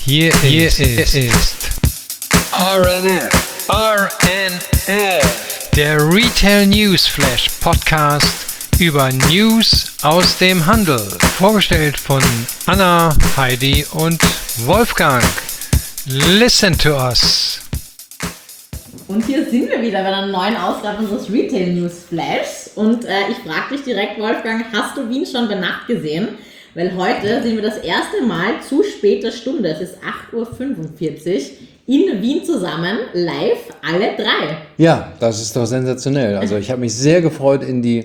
Hier ist RNF, der Retail News Flash Podcast über News aus dem Handel. Vorgestellt von Anna, Heidi und Wolfgang. Listen to us. Und hier sind wir wieder bei einer neuen Ausgabe unseres Retail News Flashs. Und ich frage dich direkt, Wolfgang, hast du Wien schon bei Nacht gesehen? Weil heute sind wir das erste Mal zu später Stunde, es ist 8.45 Uhr, in Wien zusammen, live, alle drei. Ja, das ist doch sensationell. Also ich habe mich sehr gefreut, in die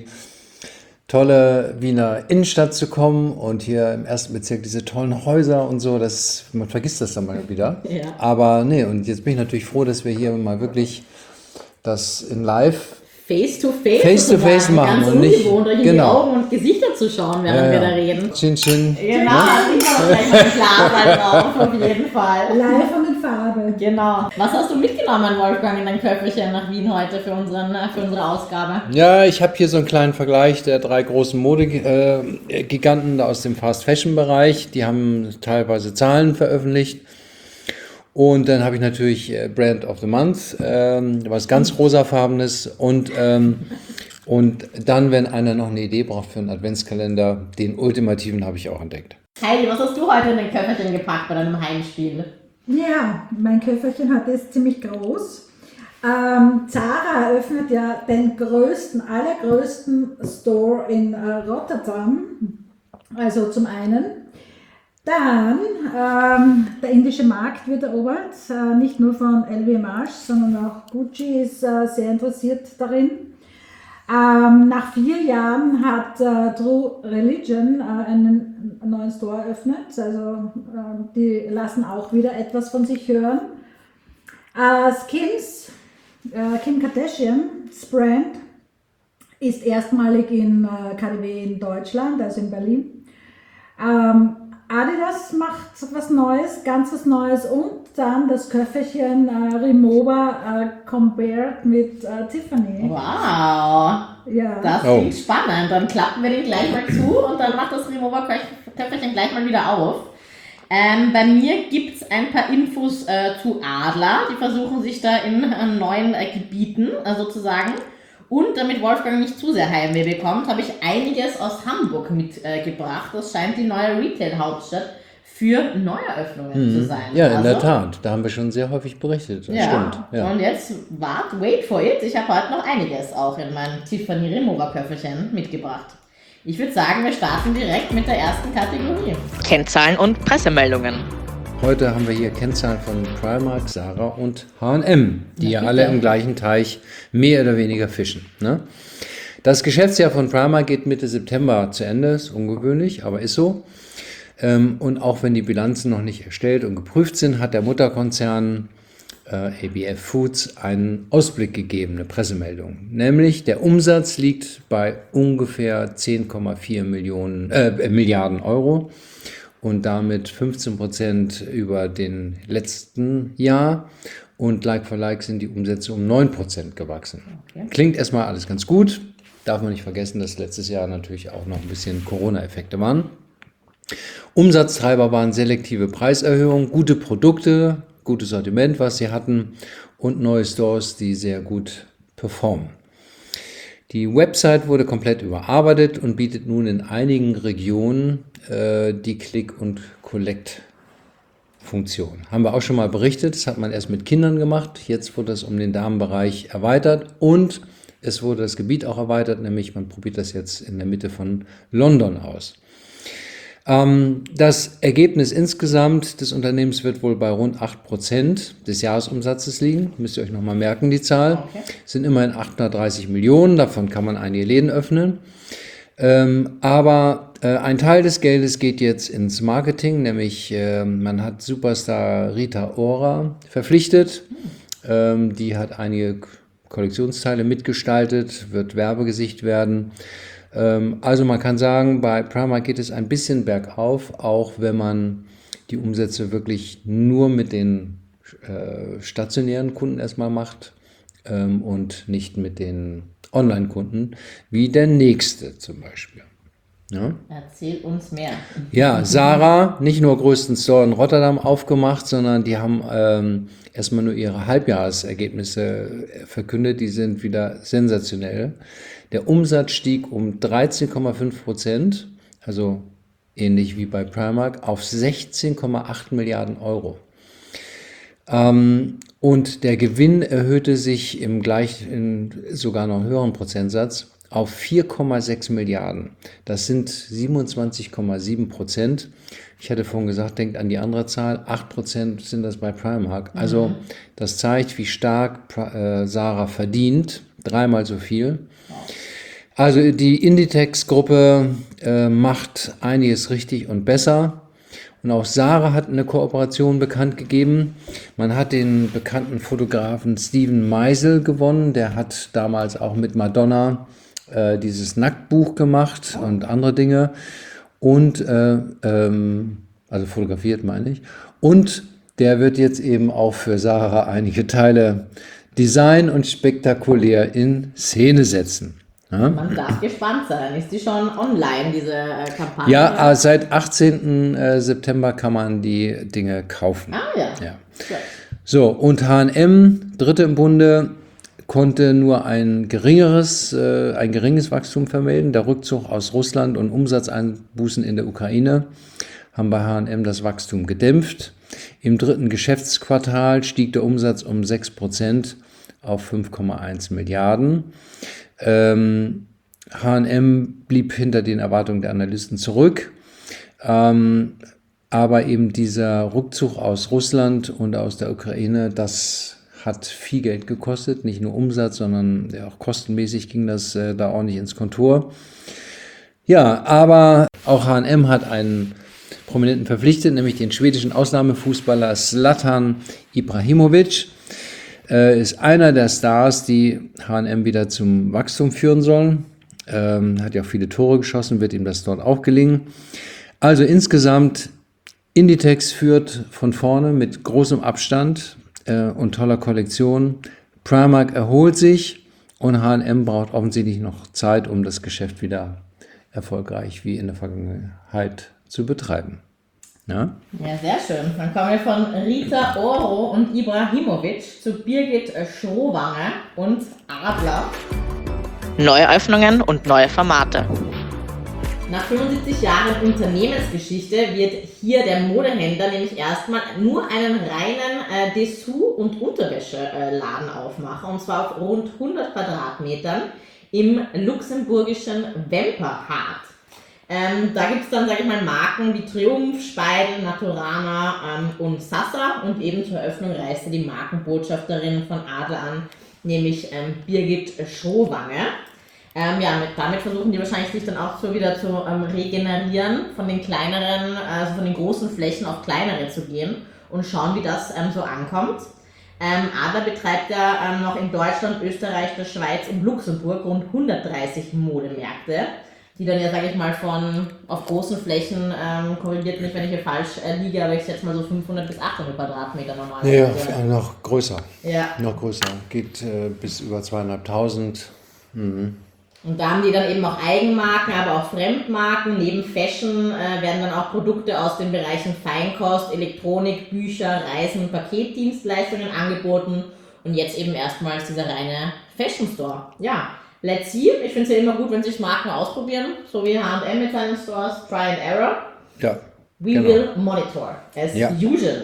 tolle Wiener Innenstadt zu kommen und hier im ersten Bezirk diese tollen Häuser und so, man vergisst das dann mal wieder. Ja. Aber nee, und jetzt bin ich natürlich froh, dass wir hier mal wirklich das in live Face-to-face machen ganz und nicht ungewohnt, euch in die Augen und Gesichter zu schauen, während wir da reden. Chin Chin. Genau, ich habe gleich mal ein Glas drauf, auf jeden Fall. Live und in Farbe. Genau. Was hast du mitgenommen, Wolfgang, in dein Köfferchen nach Wien heute für unsere Ausgabe? Ja, ich habe hier so einen kleinen Vergleich der drei großen Modegiganten aus dem Fast-Fashion-Bereich. Die haben teilweise Zahlen veröffentlicht. Und dann habe ich natürlich Brand of the Month, was ganz rosafarbenes. Und dann, wenn einer noch eine Idee braucht für einen Adventskalender, den ultimativen habe ich auch entdeckt. Heidi, was hast du heute in dein Köfferchen gepackt bei deinem Heimspiel? Ja, mein Köfferchen heute ist ziemlich groß. Zara eröffnet ja den allergrößten Store in Rotterdam. Also zum einen. Dann, der indische Markt wird erobert, nicht nur von LVMH, sondern auch Gucci ist sehr interessiert darin. Nach 4 Jahren hat True Religion einen neuen Store eröffnet, also die lassen auch wieder etwas von sich hören. Kim Kardashians Brand ist erstmalig in KaDeWe in Deutschland, also in Berlin. Adidas macht was Neues, ganz was Neues und dann das Köfferchen Rimowa compared mit Tiffany. Wow, Ja. das klingt spannend. Dann klappen wir den gleich mal zu und dann macht das Rimowa Köfferchen gleich mal wieder auf. Bei mir gibt es ein paar Infos zu Adler, die versuchen sich da in neuen Gebieten sozusagen. Und damit Wolfgang nicht zu sehr Heimweh bekommt, habe ich einiges aus Hamburg mitgebracht. Das scheint die neue Retail-Hauptstadt für Neueröffnungen zu sein. Ja, in der Tat. Da haben wir schon sehr häufig berichtet. Das stimmt. Ja. Und jetzt wait for it. Ich habe heute noch einiges auch in mein Tiffany Rimowa Köfferchen mitgebracht. Ich würde sagen, wir starten direkt mit der ersten Kategorie. Kennzahlen und Pressemeldungen. Heute haben wir hier Kennzahlen von Primark, Zara und H&M, die ja alle im gleichen Teich mehr oder weniger fischen. Ne? Das Geschäftsjahr von Primark geht Mitte September zu Ende, ist ungewöhnlich, aber ist so. Und auch wenn die Bilanzen noch nicht erstellt und geprüft sind, hat der Mutterkonzern ABF Foods einen Ausblick gegeben, eine Pressemeldung. Nämlich der Umsatz liegt bei ungefähr 10,4 Milliarden Euro. Und damit 15% über den letzten Jahr und like for like sind die Umsätze um 9% gewachsen. Okay. Klingt erstmal alles ganz gut, darf man nicht vergessen, dass letztes Jahr natürlich auch noch ein bisschen Corona-Effekte waren. Umsatztreiber waren selektive Preiserhöhungen, gute Produkte, gutes Sortiment, was sie hatten und neue Stores, die sehr gut performen. Die Website wurde komplett überarbeitet und bietet nun in einigen Regionen die Click- und Collect-Funktion. Haben wir auch schon mal berichtet, das hat man erst mit Kindern gemacht, jetzt wurde das um den Damenbereich erweitert und es wurde das Gebiet auch erweitert, nämlich man probiert das jetzt in der Mitte von London aus. Das Ergebnis insgesamt des Unternehmens wird wohl bei rund 8% des Jahresumsatzes liegen. Müsst ihr euch nochmal merken, die Zahl. Okay. Sind immerhin 830 Millionen, davon kann man einige Läden öffnen. Aber ein Teil des Geldes geht jetzt ins Marketing, nämlich man hat Superstar Rita Ora verpflichtet. Die hat einige Kollektionsteile mitgestaltet, wird Werbegesicht werden. Also man kann sagen, bei Primark geht es ein bisschen bergauf, auch wenn man die Umsätze wirklich nur mit den stationären Kunden erstmal macht und nicht mit den Online-Kunden, wie der nächste zum Beispiel. Ja. Erzähl uns mehr. Ja, Zara, nicht nur größten Store in Rotterdam aufgemacht, sondern die haben erstmal nur ihre Halbjahresergebnisse verkündet. Die sind wieder sensationell. Der Umsatz stieg um 13,5%, also ähnlich wie bei Primark, auf 16,8 Milliarden Euro. Und der Gewinn erhöhte sich im sogar noch höheren Prozentsatz auf 4,6 Milliarden. Das sind 27,7%. Ich hatte vorhin gesagt, denkt an die andere Zahl, 8% sind das bei Primark. Also das zeigt, wie stark Zara verdient, 3-mal so viel. Also die Inditex-Gruppe macht einiges richtig und besser. Und auch Zara hat eine Kooperation bekannt gegeben. Man hat den bekannten Fotografen Steven Meisel gewonnen. Der hat damals auch mit Madonna dieses Nacktbuch gemacht und andere Dinge. Und, also fotografiert meine ich. Und der wird jetzt eben auch für Zara einige Teile design und spektakulär in Szene setzen. Ja? Man darf gespannt sein. Ist die schon online, diese Kampagne? Ja, seit 18. September kann man die Dinge kaufen. Ah ja. Ja. So, und H&M, dritte im Bunde, konnte nur ein geringes Wachstum vermelden. Der Rückzug aus Russland und Umsatzeinbußen in der Ukraine haben bei H&M das Wachstum gedämpft. Im dritten Geschäftsquartal stieg der Umsatz um 6% auf 5,1 Milliarden. H&M blieb hinter den Erwartungen der Analysten zurück, aber eben dieser Rückzug aus Russland und aus der Ukraine, das hat viel Geld gekostet, nicht nur Umsatz, sondern ja, auch kostenmäßig ging das da ordentlich ins Kontor. Ja, aber auch H&M hat einen Prominenten verpflichtet, nämlich den schwedischen Ausnahmefußballer Zlatan Ibrahimovic. Ist einer der Stars, die H&M wieder zum Wachstum führen sollen. Hat ja auch viele Tore geschossen, wird ihm das dort auch gelingen. Also insgesamt, Inditex führt von vorne mit großem Abstand und toller Kollektion. Primark erholt sich und H&M braucht offensichtlich noch Zeit, um das Geschäft wieder erfolgreich wie in der Vergangenheit zu betreiben. Ja? Ja, sehr schön. Dann kommen wir von Rita Oro und Ibrahimovic zu Birgit Schrowange und Adler. Neue Öffnungen und neue Formate. Nach 75 Jahren Unternehmensgeschichte wird hier der Modehändler nämlich erstmal nur einen reinen Dessous- und Unterwäscheladen aufmachen, und zwar auf rund 100 Quadratmetern im luxemburgischen Wemperhard. Da gibt es dann, sage ich mal, Marken wie Triumph, Speidel, Naturama und Sasa, und eben zur Eröffnung reiste die Markenbotschafterin von Adler an, nämlich Birgit Schrowange. Damit versuchen die wahrscheinlich sich dann auch so wieder zu regenerieren, von den kleineren, also von den großen Flächen auf kleinere zu gehen und schauen, wie das so ankommt. Adler betreibt ja noch in Deutschland, Österreich, der Schweiz und Luxemburg rund 130 Modemärkte, die dann ja, sage ich mal, auf großen Flächen, korrigiert mich, wenn ich hier falsch liege, aber ich schätze mal so 500 bis 800 Quadratmeter normal. Ja, noch größer. Ja. Noch größer. Geht bis über 2.500. Und da haben die dann eben auch Eigenmarken, aber auch Fremdmarken. Neben Fashion werden dann auch Produkte aus den Bereichen Feinkost, Elektronik, Bücher, Reisen und Paketdienstleistungen angeboten. Und jetzt eben erstmals dieser reine Fashion Store. Ja, let's see. Ich finde es ja immer gut, wenn sich Marken ausprobieren, so wie H&M mit seinen Stores. Try and Error. Ja. We will monitor, as usual.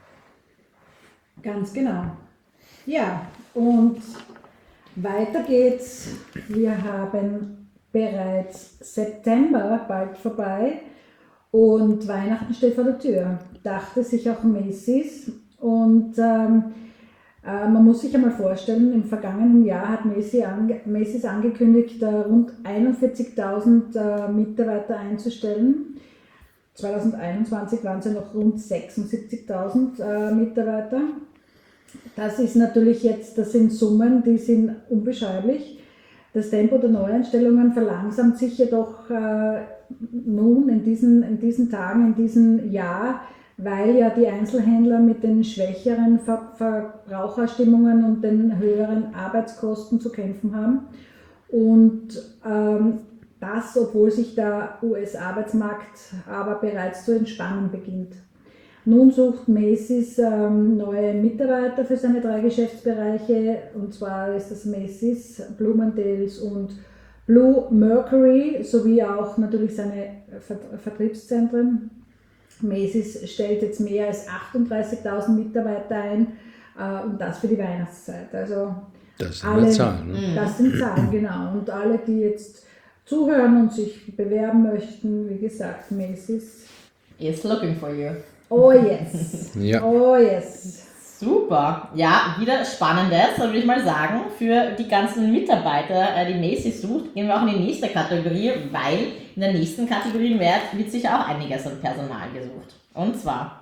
Ganz genau. Ja, und weiter geht's. Wir haben bereits September bald vorbei und Weihnachten steht vor der Tür. Dachte sich auch Macy's, und man muss sich einmal vorstellen, im vergangenen Jahr hat Macy's angekündigt, rund 41.000 Mitarbeiter einzustellen. 2021 waren es ja noch rund 76.000 Mitarbeiter. Das ist natürlich jetzt, das sind Summen, die sind unbeschreiblich. Das Tempo der Neueinstellungen verlangsamt sich jedoch nun in diesen Tagen, in diesem Jahr, weil ja die Einzelhändler mit den schwächeren Verbraucherstimmungen und den höheren Arbeitskosten zu kämpfen haben. Und Das, obwohl sich der US-Arbeitsmarkt aber bereits zu entspannen beginnt. Nun sucht Macy's neue Mitarbeiter für seine 3 Geschäftsbereiche, und zwar ist das Macy's, Bloomingdale's und Blue Mercury, sowie auch natürlich seine Vertriebszentren. Macy's stellt jetzt mehr als 38.000 Mitarbeiter ein, und das für die Weihnachtszeit. Also Das sind alle, Zahlen. Ne? Das sind Zahlen, genau. Und alle, die jetzt zuhören und sich bewerben möchten, wie gesagt, Macy's is looking for you. Oh yes. Ja. Oh yes. Super. Ja, wieder Spannendes, würde ich mal sagen, für die ganzen Mitarbeiter, die Macy's sucht. Gehen wir auch in die nächste Kategorie, weil in der nächsten Kategorie wird sicher auch einiges an Personal gesucht. Und zwar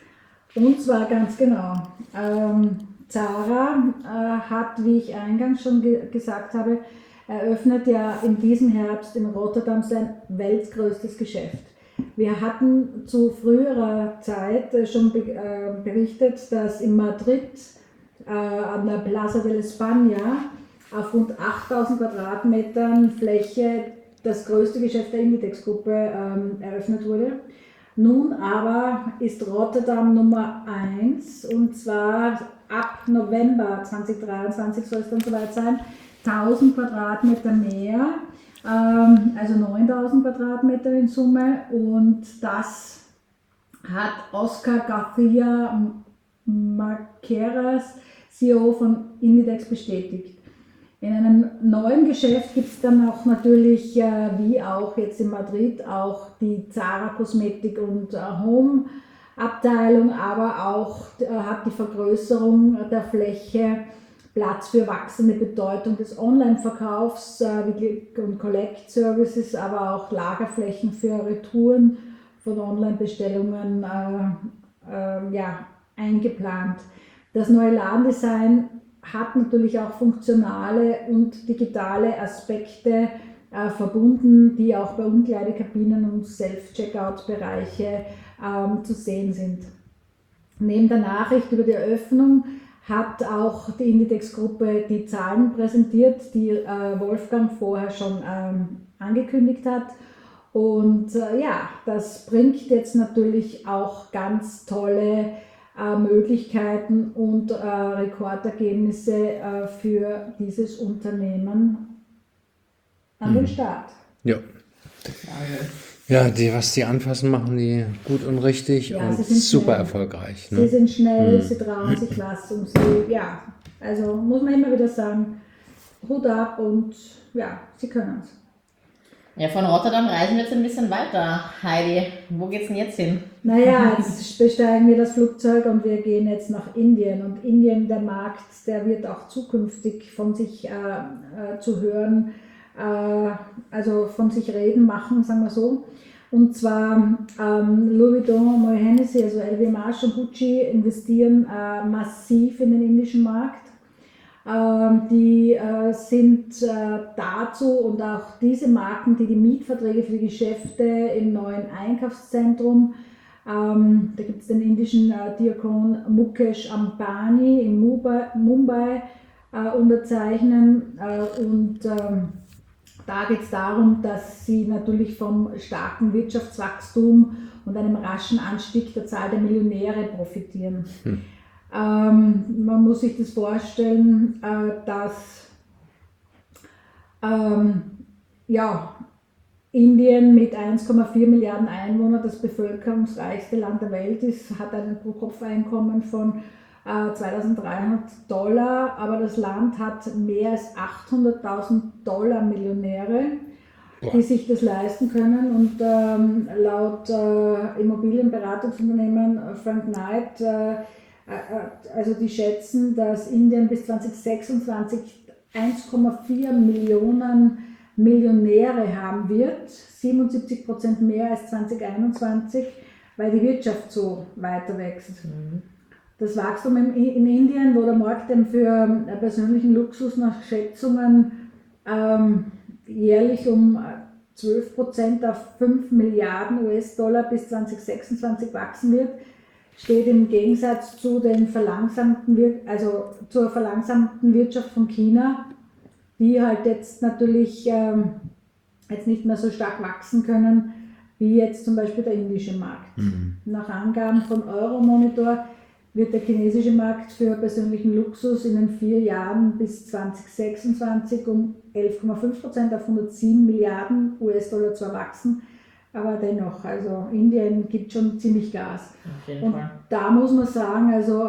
ganz genau. Zara hat, wie ich eingangs schon gesagt habe, eröffnet ja in diesem Herbst in Rotterdam sein weltgrößtes Geschäft. Wir hatten zu früherer Zeit schon berichtet, dass in Madrid an der Plaza de España auf rund 8000 Quadratmetern Fläche das größte Geschäft der Inditex-Gruppe eröffnet wurde. Nun aber ist Rotterdam Nummer 1, und zwar ab November 2023 soll es dann soweit sein, 1000 Quadratmeter mehr. Also 9000 Quadratmeter in Summe, und das hat Oscar García Maqueras, CEO von Inditex, bestätigt. In einem neuen Geschäft gibt es dann auch natürlich, wie auch jetzt in Madrid, auch die Zara Kosmetik und Home Abteilung, aber auch hat die Vergrößerung der Fläche Platz für wachsende Bedeutung des Online-Verkaufs wie Click- und Collect-Services, aber auch Lagerflächen für Retouren von Online-Bestellungen eingeplant. Das neue Ladendesign hat natürlich auch funktionale und digitale Aspekte verbunden, die auch bei Umkleidekabinen und Self-Checkout-Bereiche zu sehen sind. Neben der Nachricht über die Eröffnung hat auch die Inditex-Gruppe die Zahlen präsentiert, die Wolfgang vorher schon angekündigt hat. Und das bringt jetzt natürlich auch ganz tolle Möglichkeiten und Rekordergebnisse für dieses Unternehmen an den Start. Ja. Ja, was die anfassen, machen die gut und richtig, Ja, und sie sind super schnell. erfolgreich. Sie Ne? sind schnell, sie trauen sich was, und also muss man immer wieder sagen, Hut ab, und sie können es. Ja, von Rotterdam reisen wir jetzt ein bisschen weiter. Heidi, wo geht's denn jetzt hin? Naja, jetzt besteigen wir das Flugzeug und wir gehen jetzt nach Indien. Und Indien, der Markt, der wird auch zukünftig von sich zu hören, also von sich reden machen, sagen wir so. Und zwar Louis Vuitton, Moet Hennessy, also LVMH und Gucci investieren massiv in den indischen Markt. Die sind dazu, und auch diese Marken, die Mietverträge für die Geschäfte im neuen Einkaufszentrum, da gibt es den indischen Diakon Mukesh Ambani in Mumbai unterzeichnen, und da geht es darum, dass sie natürlich vom starken Wirtschaftswachstum und einem raschen Anstieg der Zahl der Millionäre profitieren. Man muss sich das vorstellen, dass Indien mit 1,4 Milliarden Einwohnern das bevölkerungsreichste Land der Welt ist, hat ein Pro-Kopf-Einkommen von $2.300, aber das Land hat mehr als $800.000 Millionäre, die sich das leisten können, und laut Immobilienberatungsunternehmen Frank Knight, also die schätzen, dass Indien bis 2026 1,4 Millionen Millionäre haben wird, 77% mehr als 2021, weil die Wirtschaft so weiter wächst. Das Wachstum in Indien, wo der Markt für persönlichen Luxus nach Schätzungen jährlich um 12% auf 5 Milliarden US-Dollar bis 2026 wachsen wird, steht im Gegensatz zu zur verlangsamten Wirtschaft von China, die halt jetzt natürlich jetzt nicht mehr so stark wachsen können, wie jetzt zum Beispiel der indische Markt. Nach Angaben von Euromonitor wird der chinesische Markt für persönlichen Luxus in den 4 Jahren bis 2026 um 11,5% auf 107 Milliarden US-Dollar zwar wachsen, aber dennoch, also Indien gibt schon ziemlich Gas. Auf jeden Und Fall. da muss man sagen, also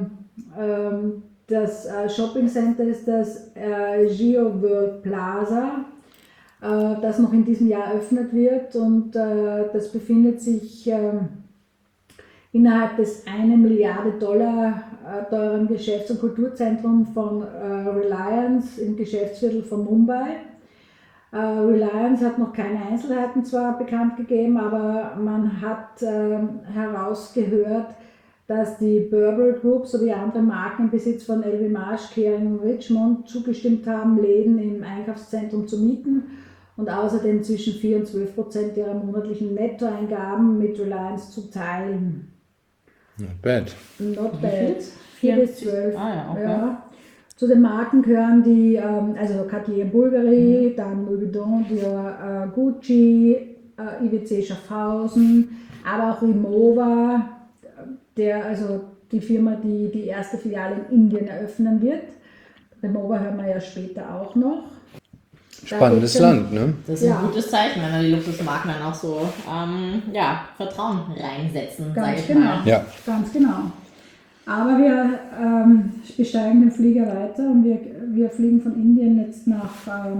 das Shopping Center ist das Geo World Plaza, das noch in diesem Jahr eröffnet wird, und das befindet sich innerhalb des 1 Milliarde Dollar teuren Geschäfts- und Kulturzentrums von Reliance im Geschäftsviertel von Mumbai. Reliance hat noch keine Einzelheiten zwar bekannt gegeben, aber man hat herausgehört, dass die Burberry Group sowie andere Marken im Besitz von LVMH, Kering und Richemont zugestimmt haben, Läden im Einkaufszentrum zu mieten und außerdem zwischen 4 und 12% ihrer monatlichen Nettoeingaben mit Reliance zu teilen. Not bad. Not bad. 4 bis 12. Ah ja, okay. Ja. Zu den Marken gehören die, also Cartier Bulgari, dann Louis Vuitton, Dior, Gucci, IWC Schaffhausen, aber auch Rimowa, also die Firma, die die erste Filiale in Indien eröffnen wird. Rimowa hören wir ja später auch noch. Spannendes Land, ne? Das ist Ja. ein gutes Zeichen, wenn die Luxusmarken dann auch so Vertrauen reinsetzen, sag Ganz ich genau. mal. Ja. Ganz genau. Aber wir besteigen den Flieger weiter und wir fliegen von Indien jetzt nach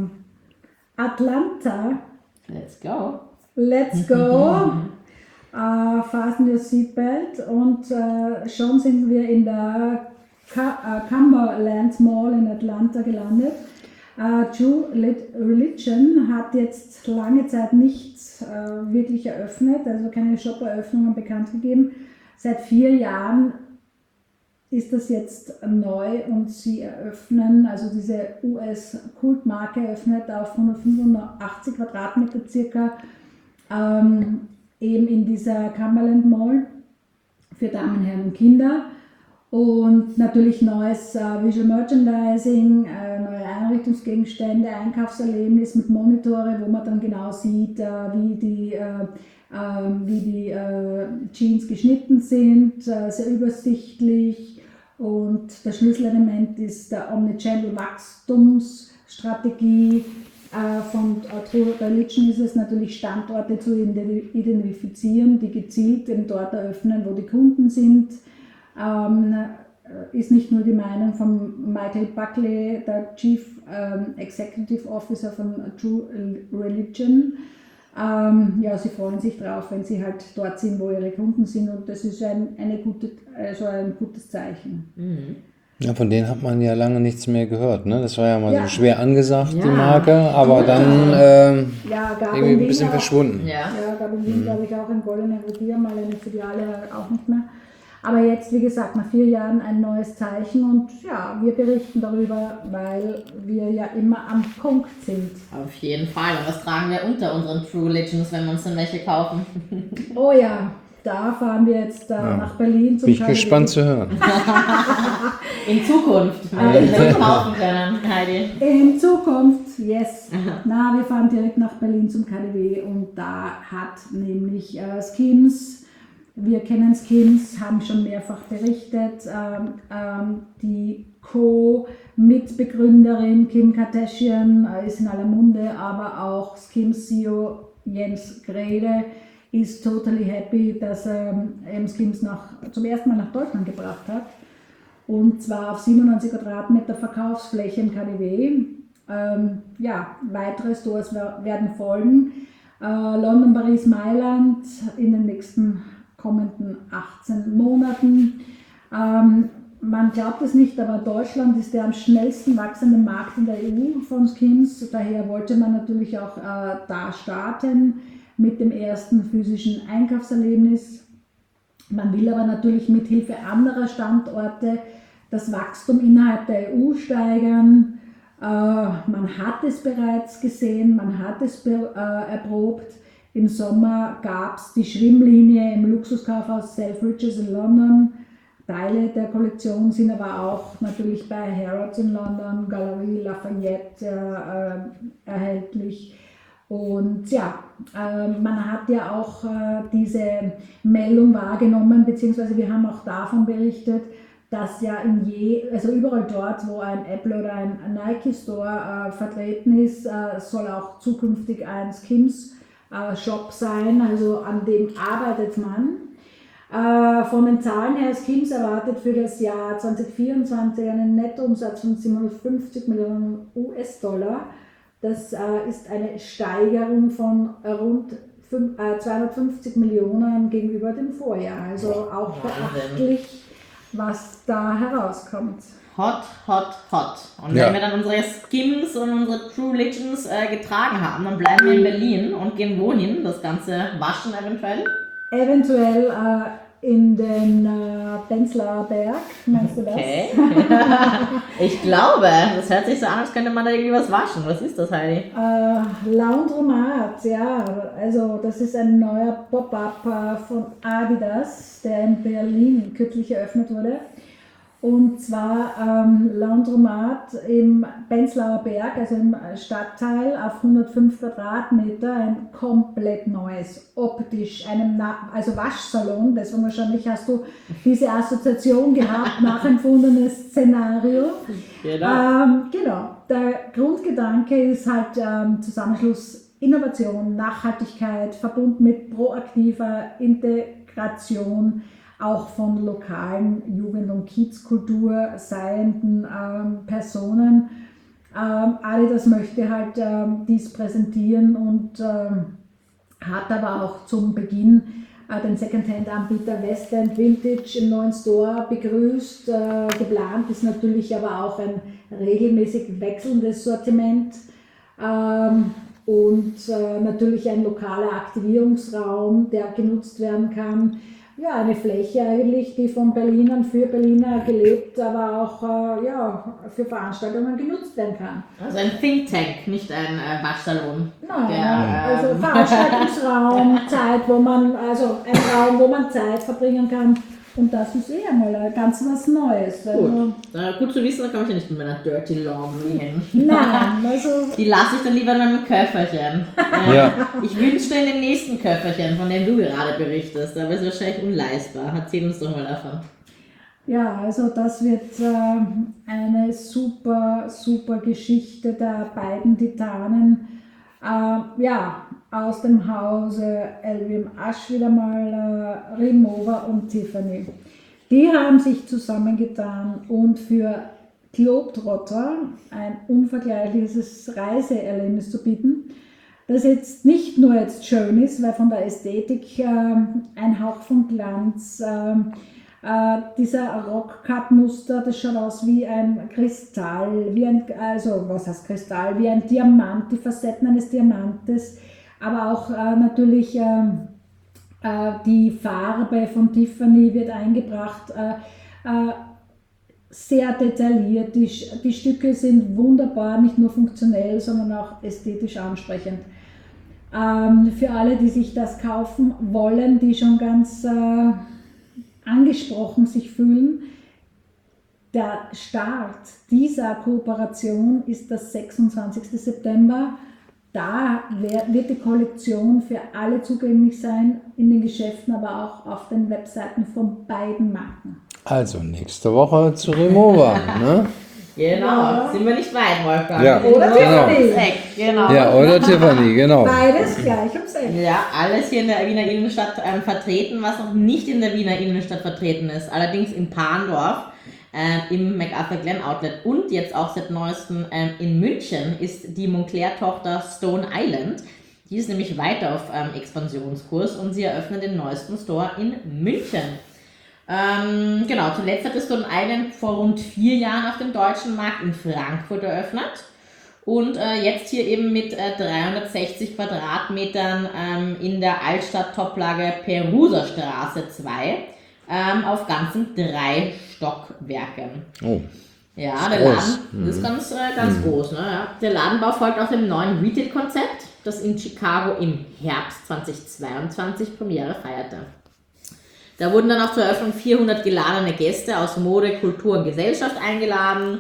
Atlanta. Let's go. Let's go! Fasten your seatbelt und schon sind wir in der Cumberland Mall in Atlanta gelandet. True Religion hat jetzt lange Zeit nichts wirklich eröffnet, also keine Shop-Eröffnungen bekannt gegeben. Seit 4 Jahren ist das jetzt neu und sie eröffnen, also diese US-Kultmarke eröffnet auf 185 Quadratmeter circa, eben in dieser Cumberland Mall für Damen, Herren und Kinder. Und natürlich neues Visual Merchandising, neue Einrichtungsgegenstände, Einkaufserlebnis mit Monitore, wo man dann genau sieht, wie die Jeans geschnitten sind, sehr übersichtlich. Und das Schlüsselelement ist der Omnichannel Wachstumsstrategie. Von True Religion ist es natürlich, Standorte zu identifizieren, die gezielt eben dort eröffnen, wo die Kunden sind. Ist nicht nur die Meinung von Michael Buckley, der Chief Executive Officer von True Religion. Sie freuen sich drauf, wenn sie halt dort sind, wo ihre Kunden sind, und das ist ein gutes Zeichen. Ja, von denen hat man ja lange nichts mehr gehört, ne? Das war ja mal Ja. so schwer angesagt, die Ja. Marke, aber dann Gab irgendwie in ein bisschen Wien auch- verschwunden. Ja. Ja, gab in Wien, glaube ich, auch in Goldener Revier mal eine Filiale, auch nicht mehr. Aber jetzt, wie gesagt, nach 4 Jahren ein neues Zeichen, und ja, wir berichten darüber, weil wir ja immer am Punkt sind. Auf jeden Fall. Und was tragen wir unter unseren True Religions, wenn wir uns dann welche kaufen? Oh ja, da fahren wir jetzt nach Berlin zum Bin ich KDW. gespannt zu hören. In Zukunft, wenn wir das kaufen können, Heidi. In Zukunft, yes. Na, wir fahren direkt nach Berlin zum KDW, und da hat nämlich Skims, wir kennen Skims, haben schon mehrfach berichtet, die Co-Mitbegründerin Kim Kardashian ist in aller Munde, aber auch Skims CEO Jens Grede ist totally happy, dass er Skims zum ersten Mal nach Deutschland gebracht hat. Und zwar auf 97 Quadratmeter Verkaufsfläche im KDW. Weitere Stores werden folgen. London, Paris, Mailand in den nächsten kommenden 18 Monaten. Man glaubt es nicht, aber Deutschland ist der am schnellsten wachsende Markt in der EU von Skims. Daher wollte man natürlich auch da starten mit dem ersten physischen Einkaufserlebnis. Man will aber natürlich mit Hilfe anderer Standorte das Wachstum innerhalb der EU steigern. Man hat es bereits gesehen, man hat es erprobt. Im Sommer gab es die Schwimmlinie im Luxuskaufhaus Selfridges in London. Teile der Kollektion sind aber auch natürlich bei Harrods in London, Galerie Lafayette erhältlich. Und ja, man hat ja auch diese Meldung wahrgenommen, beziehungsweise wir haben auch davon berichtet, dass ja also überall dort, wo ein Apple oder ein Nike Store vertreten ist, soll auch zukünftig ein Skims Shop sein, also an dem arbeitet man. Von den Zahlen her, Skims erwartet für das Jahr 2024 einen Nettoumsatz von 750 Millionen US-Dollar. Das ist eine Steigerung von rund 250 Millionen gegenüber dem Vorjahr. Also auch beachtlich, was da herauskommt. Hot, hot, hot. Und wenn wir dann unsere Skims und unsere True Legends getragen haben, dann bleiben wir in Berlin und gehen wohin? Das Ganze waschen eventuell? Eventuell in den Prenzlauer Berg, meinst du das? Okay. Ich glaube, das hört sich so an, als könnte man da irgendwie was waschen. Was ist das, Heidi? Laundromat, ja. Also das ist ein neuer Pop-up von Adidas, der in Berlin kürzlich eröffnet wurde. Und zwar Laundromat im Prenzlauer Berg, also im Stadtteil auf 105 Quadratmeter, ein komplett neues, optisch, also Waschsalon, deswegen wahrscheinlich hast du diese Assoziation gehabt, nachempfundenes Szenario. Genau, der Grundgedanke ist halt Zusammenschluss Innovation, Nachhaltigkeit, verbunden mit proaktiver Integration, auch von lokalen Jugend- und Kiezkultur seienden Personen. Adidas möchte halt dies präsentieren und hat aber auch zum Beginn den Secondhand-Anbieter Westend Vintage im neuen Store begrüßt. Geplant ist natürlich aber auch ein regelmäßig wechselndes Sortiment und natürlich ein lokaler Aktivierungsraum, der genutzt werden kann. Ja, eine Fläche eigentlich, die von Berlinern für Berliner gelebt, aber auch für Veranstaltungen genutzt werden kann. Also ein Think Tank, nicht ein Waschsalon. Nein, also Veranstaltungsraum, Zeit, ein Raum, wo man Zeit verbringen kann. Und das ist mal ganz was Neues. Gut. Gut zu wissen, da komme ich ja nicht mit meiner Dirty Laundry hin. Nein, also... Die lasse ich dann lieber in meinem Köfferchen. Ich wünschte in dem nächsten Köfferchen, von dem du gerade berichtest, aber es ist wahrscheinlich unleistbar. Erzähl uns doch mal davon. Ja, also das wird eine super, super Geschichte der beiden Titanen. Aus dem Hause LVMH wieder mal Rimowa und Tiffany. Die haben sich zusammengetan und für Globetrotter ein unvergleichliches Reiseerlebnis zu bieten, das jetzt nicht nur schön ist, weil von der Ästhetik ein Hauch von Glanz, dieser Rockcut-Muster, das schaut aus wie ein Kristall, wie ein Diamant, die Facetten eines Diamantes, aber auch natürlich die Farbe von Tiffany wird eingebracht, sehr detailliert, die Stücke sind wunderbar, nicht nur funktionell, sondern auch ästhetisch ansprechend. Für alle, die sich das kaufen wollen, die schon ganz angesprochen sich fühlen, der Start dieser Kooperation ist das 26. September. Da wird die Kollektion für alle zugänglich sein, in den Geschäften, aber auch auf den Webseiten von beiden Marken. Also nächste Woche zu Rimowa, ne? Genau, sind wir nicht weit, Wolfgang. Ja, oder Tiffany. Genau. Ja, oder Tiffany, genau. Beides gleich ums Eck. Ja, alles hier in der Wiener Innenstadt vertreten, was noch nicht in der Wiener Innenstadt vertreten ist. Allerdings in Parndorf, im MacArthur Glen Outlet und jetzt auch seit neuestem in München ist die Moncler-Tochter Stone Island. Die ist nämlich weiter auf Expansionskurs und sie eröffnet den neuesten Store in München. Genau, zuletzt hat Stone Island vor rund 4 Jahren auf dem deutschen Markt in Frankfurt eröffnet und jetzt hier eben mit 360 Quadratmetern in der Altstadt-Toplage Peruserstraße 2 auf ganzen 3 Stockwerken. Oh. Ja, der Laden ist ganz groß. Ne? Ja. Der Ladenbau folgt auch dem neuen Retail-Konzept, das in Chicago im Herbst 2022 Premiere feierte. Da wurden dann auch zur Eröffnung 400 geladene Gäste aus Mode, Kultur und Gesellschaft eingeladen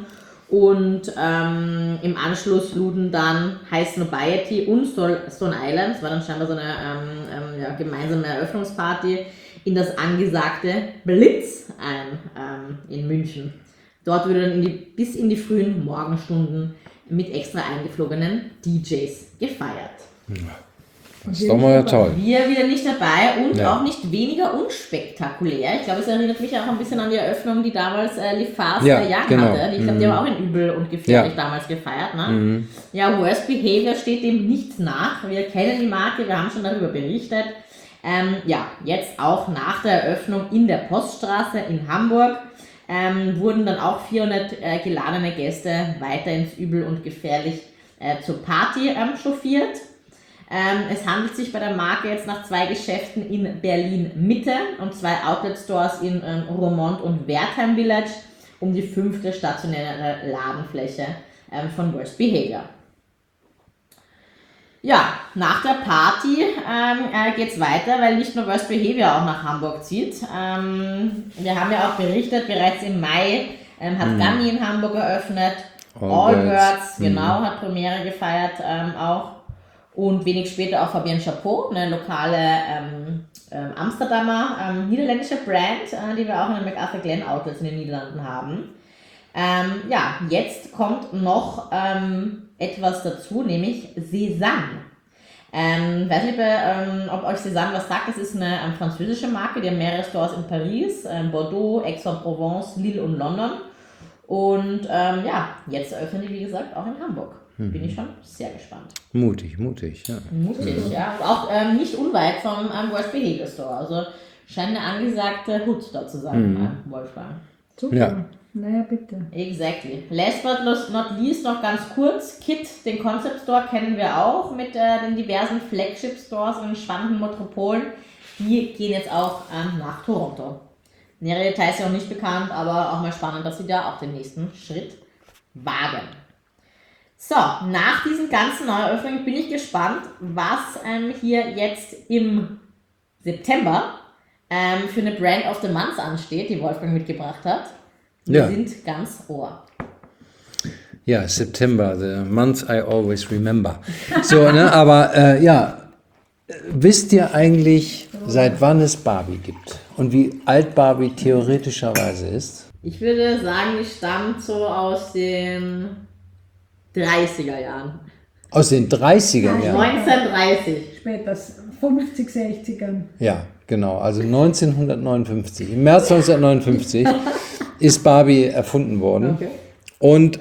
Und im Anschluss luden dann High Snobiety und Stone Island, das war dann scheinbar so eine gemeinsame Eröffnungsparty, in das angesagte Blitz ein in München. Dort wurde dann bis in die frühen Morgenstunden mit extra eingeflogenen DJs gefeiert. Das ist doch mal toll. Wir wieder nicht dabei und Ja. auch nicht weniger unspektakulär. Ich glaube, es erinnert mich auch ein bisschen an die Eröffnung, die damals Lifas Ja, Young genau. hatte. Ich glaube, die haben auch in Übel und Gefährlich damals gefeiert. Ne? Ja, Worst Behavior steht dem nichts nach. Wir kennen die Marke, wir haben schon darüber berichtet. Jetzt auch nach der Eröffnung in der Poststraße in Hamburg wurden dann auch 400 geladene Gäste weiter ins Übel und Gefährlich zur Party chauffiert. Es handelt sich bei der Marke jetzt nach 2 Geschäften in Berlin Mitte und 2 Outlet-Stores in Roermond und Wertheim Village um die 5. stationäre Ladenfläche von Worst Behavior. Ja, nach der Party geht es weiter, weil nicht nur Worst Behavior auch nach Hamburg zieht. Wir haben ja auch berichtet, bereits im Mai hat Gummy in Hamburg eröffnet. Allbirds, genau, hat Premiere gefeiert auch. Und wenig später auch Fabienne Chapeau, eine lokale Amsterdamer niederländische Brand, die wir auch in den MacArthur Glen Outlets in den Niederlanden haben. Jetzt kommt noch etwas dazu, nämlich Sézanne. Weiß nicht, ob euch Sézanne was sagt. Das ist eine französische Marke, die haben mehrere Stores in Paris, Bordeaux, Aix-en-Provence, Lille und London. Und jetzt eröffnen die, wie gesagt, auch in Hamburg. Bin ich schon sehr gespannt. Mutig, ja. Mutig, ja. Auch nicht unweit vom Worst Behavior Store. Also scheint eine angesagte Hut da zu sein, Wolfgang. Super. Ja. Naja, bitte. Exactly. Last but not least noch ganz kurz, KIT, den Concept Store, kennen wir auch mit den diversen Flagship Stores in den spannenden Metropolen. Die gehen jetzt auch nach Toronto. Nähere Details sind noch nicht bekannt, aber auch mal spannend, dass sie da auch den nächsten Schritt wagen. So, nach diesen ganzen Neueröffnungen bin ich gespannt, was hier jetzt im September für eine Brand of the Month ansteht, die Wolfgang mitgebracht hat. Wir sind ganz ohr. Ja, September, the month I always remember. So, ne, aber wisst ihr eigentlich, seit wann es Barbie gibt und wie alt Barbie theoretischerweise ist? Ich würde sagen, die stammt so aus den 30er Jahren. Aus den 30er Jahren? 1930. Später, 50, 60ern. Ja, genau, also 1959. Im März 1959 ist Barbie erfunden worden. Okay. Und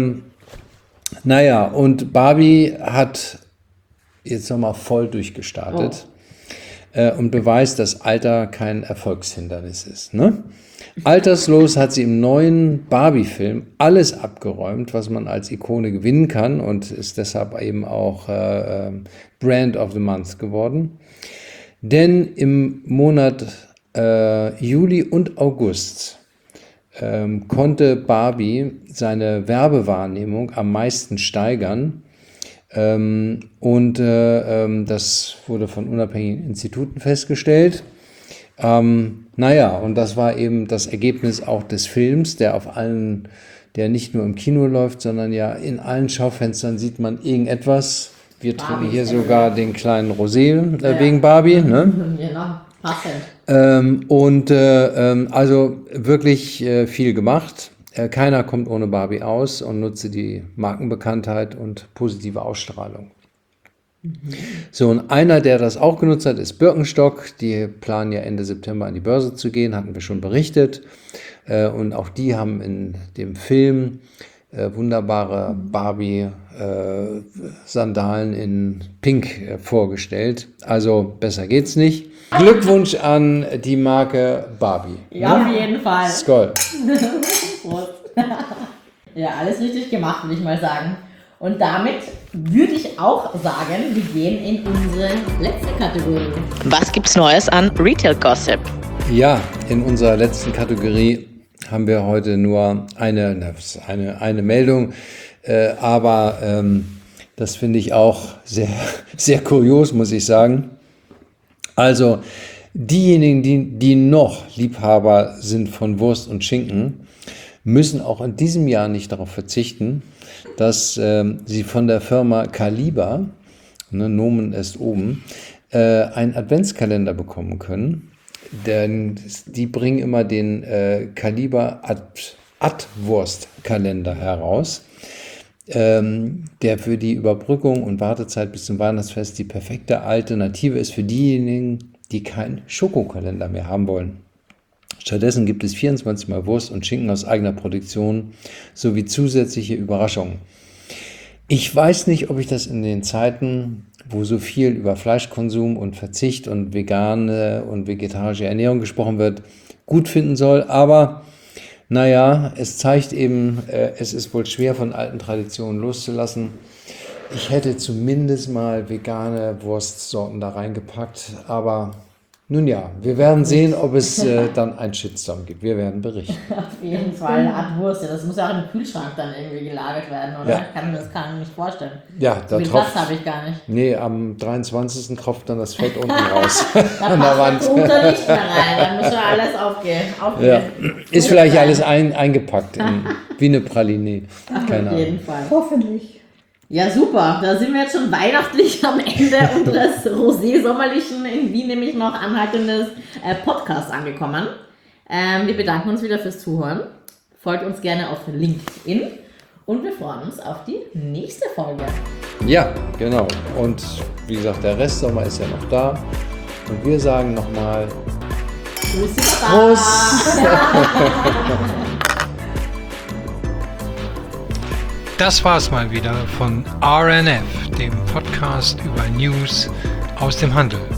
und Barbie hat jetzt nochmal voll durchgestartet und beweist, dass Alter kein Erfolgshindernis ist. Ne? Alterslos hat sie im neuen Barbie-Film alles abgeräumt, was man als Ikone gewinnen kann und ist deshalb eben auch Brand of the Month geworden. Denn im Monat Juli und August konnte Barbie seine Werbewahrnehmung am meisten steigern. Das wurde von unabhängigen Instituten festgestellt. Und das war eben das Ergebnis auch des Films, der nicht nur im Kino läuft, sondern ja in allen Schaufenstern sieht man irgendetwas. Wir trinken hier sogar den kleinen Rosé wegen Barbie. Ne? Genau, passend. Also wirklich viel gemacht. Keiner kommt ohne Barbie aus und nutze die Markenbekanntheit und positive Ausstrahlung. So, und einer, der das auch genutzt hat, ist Birkenstock. Die planen ja Ende September an die Börse zu gehen, hatten wir schon berichtet. Und auch die haben in dem Film wunderbare Barbie-Sandalen in Pink vorgestellt. Also besser geht's nicht. Glückwunsch an die Marke Barbie. Ja, auf jeden Fall. Skoll. Prost. Ja, alles richtig gemacht, würde ich mal sagen. Und damit würde ich auch sagen, wir gehen in unsere letzte Kategorie. Was gibt's Neues an Retail Gossip? Ja, in unserer letzten Kategorie haben wir heute nur eine Meldung, aber das finde ich auch sehr, sehr kurios, muss ich sagen. Also diejenigen, die noch Liebhaber sind von Wurst und Schinken, müssen auch in diesem Jahr nicht darauf verzichten, dass sie von der Firma Kaliber, Nomen est oben, einen Adventskalender bekommen können. Denn die bringen immer den Kaliber Adwurstkalender heraus, der für die Überbrückung und Wartezeit bis zum Weihnachtsfest die perfekte Alternative ist für diejenigen, die keinen Schokokalender mehr haben wollen. Stattdessen gibt es 24 Mal Wurst und Schinken aus eigener Produktion sowie zusätzliche Überraschungen. Ich weiß nicht, ob ich das in den Zeiten, wo so viel über Fleischkonsum und Verzicht und vegane und vegetarische Ernährung gesprochen wird, gut finden soll, aber naja, es zeigt eben, es ist wohl schwer von alten Traditionen loszulassen. Ich hätte zumindest mal vegane Wurstsorten da reingepackt, aber nun ja, wir werden sehen, ob es dann einen Shitstorm gibt. Wir werden berichten. Auf jeden Fall eine Art Wurst. Das muss ja auch im Kühlschrank dann irgendwie gelagert werden, oder? Ja. Das kann ich mir nicht vorstellen. Ja, das habe ich gar nicht. Nee, am 23. tropft dann das Fett unten raus. Da passt der Drunter nicht mehr rein. Dann müssen wir alles aufgehen. Ja. Ist vielleicht alles eingepackt, wie eine Praline. Keine Auf jeden Ahnung. Fall. Hoffentlich. Ja, super. Da sind wir jetzt schon weihnachtlich am Ende unseres rosé-sommerlichen, in Wien nämlich noch anhaltendes Podcasts angekommen. Wir bedanken uns wieder fürs Zuhören. Folgt uns gerne auf LinkedIn und wir freuen uns auf die nächste Folge. Ja, genau. Und wie gesagt, der Restsommer ist ja noch da. Und wir sagen nochmal Prost! Das war's mal wieder von RNF, dem Podcast über News aus dem Handel.